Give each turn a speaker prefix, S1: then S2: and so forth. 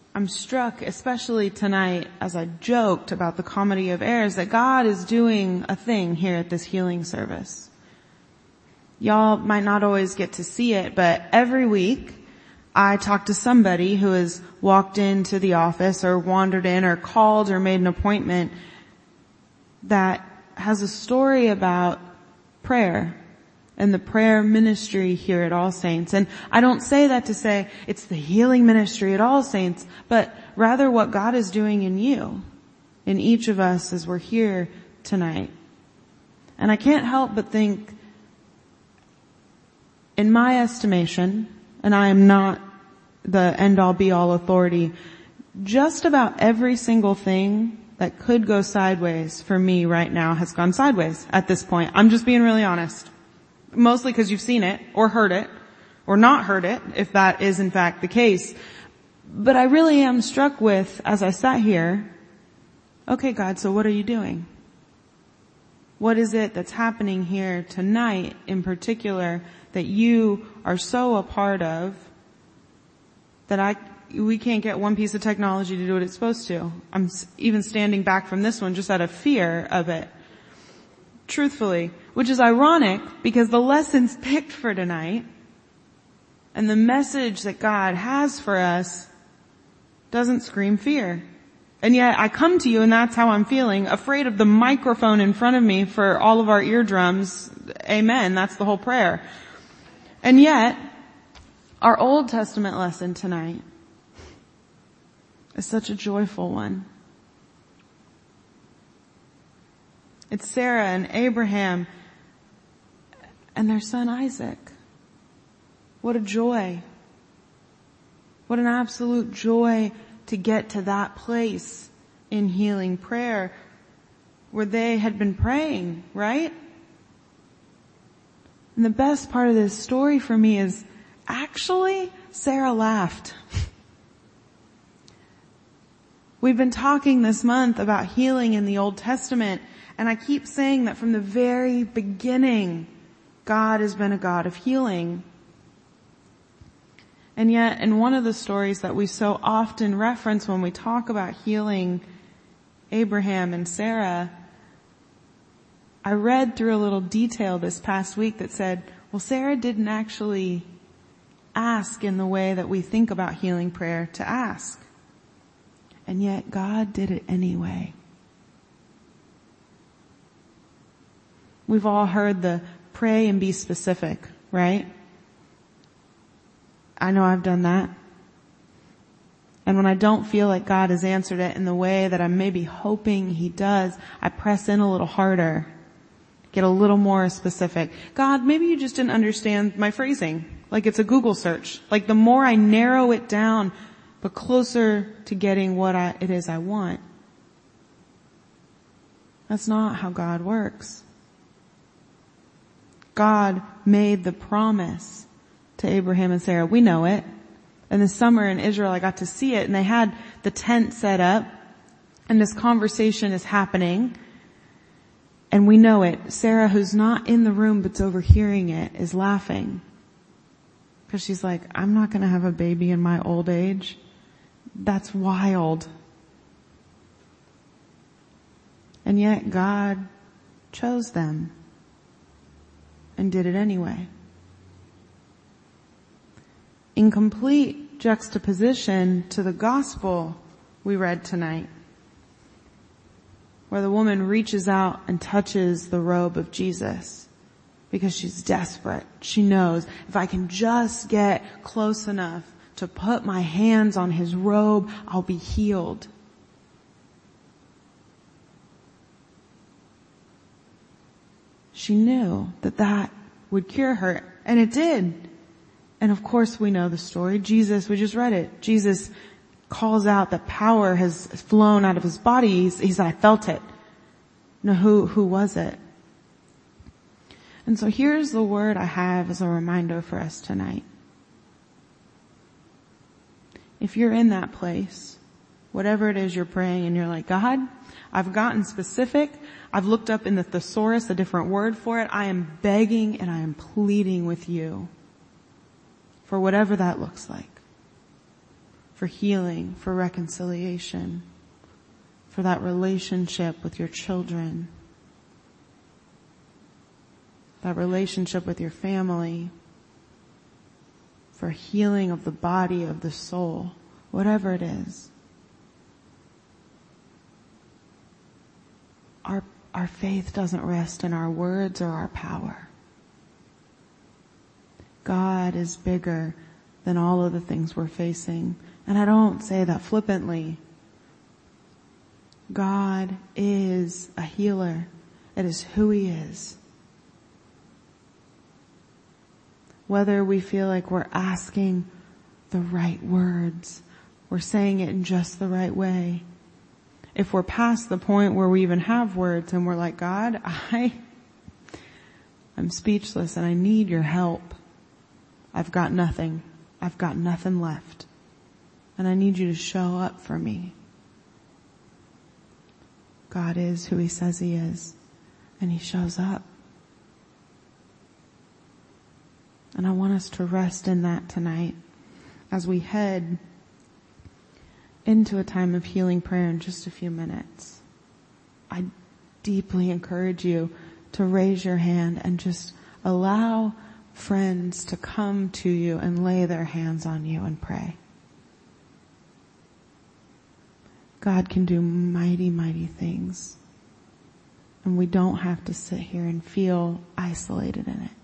S1: I'm struck, especially tonight, as I joked about the comedy of errors, that God is doing a thing here at this healing service. Y'all might not always get to see it, but every week I talk to somebody who has walked into the office or wandered in or called or made an appointment that has a story about prayer and the prayer ministry here at All Saints. And I don't say that to say it's the healing ministry at All Saints, but rather what God is doing in you, in each of us as we're here tonight. And I can't help but think, in my estimation, and I am not the end-all be-all authority, just about every single thing that could go sideways for me right now has gone sideways at this point. I'm just being really honest. Mostly because you've seen it, or heard it, or not heard it, if that is in fact the case. But I really am struck with, as I sat here, okay God, so what are you doing? What is it that's happening here tonight in particular that you are so a part of that we can't get one piece of technology to do what it's supposed to? I'm even standing back from this one just out of fear of it. Truthfully, which is ironic because the lessons picked for tonight and the message that God has for us doesn't scream fear. And yet I come to you and that's how I'm feeling, afraid of the microphone in front of me for all of our eardrums. Amen. That's the whole prayer. And yet, our Old Testament lesson tonight is such a joyful one. It's Sarah and Abraham and their son Isaac. What a joy. What an absolute joy to get to that place in healing prayer where they had been praying, right? And the best part of this story for me is actually Sarah laughed. We've been talking this month about healing in the Old Testament, and I keep saying that from the very beginning, God has been a God of healing. And yet, in one of the stories that we so often reference when we talk about healing Abraham and Sarah, I read through a little detail this past week that said, well, Sarah didn't actually ask in the way that we think about healing prayer to ask. And yet God did it anyway. We've all heard the pray and be specific, right? I know I've done that. And when I don't feel like God has answered it in the way that I'm maybe hoping He does, I press in a little harder, get a little more specific. God, maybe you just didn't understand my phrasing. Like it's a Google search. Like the more I narrow it down, but closer to getting what it is I want. That's not how God works. God made the promise to Abraham and Sarah. We know it. In the summer in Israel, I got to see it, and they had the tent set up, and this conversation is happening, and we know it. Sarah, who's not in the room but's overhearing it, is laughing. Because she's like, I'm not going to have a baby in my old age. That's wild. And yet God chose them and did it anyway. In complete juxtaposition to the gospel we read tonight, where the woman reaches out and touches the robe of Jesus because she's desperate. She knows, if I can just get close enough to put my hands on His robe, I'll be healed. She knew that that would cure her, and it did. And of course we know the story. Jesus, we just read it. Jesus calls out that power has flown out of His body. He said, I felt it. Now who was it? And so here's the word I have as a reminder for us tonight. If you're in that place, whatever it is you're praying and you're like, God, I've gotten specific. I've looked up in the thesaurus a different word for it. I am begging and I am pleading with you for whatever that looks like. for healing, for reconciliation, for that relationship with your children, that relationship with your family, for healing of the body, of the soul, whatever it is. Our faith doesn't rest in our words or our power. God is bigger than all of the things we're facing. And I don't say that flippantly. God is a healer. It is who He is. Whether we feel like we're asking the right words, we're saying it in just the right way. If we're past the point where we even have words and we're like, God, I'm speechless and I need your help. I've got nothing. I've got nothing left. And I need you to show up for me. God is who He says He is. And He shows up. And I want us to rest in that tonight as we head into a time of healing prayer in just a few minutes. I deeply encourage you to raise your hand and just allow friends to come to you and lay their hands on you and pray. God can do mighty, mighty things. And we don't have to sit here and feel isolated in it.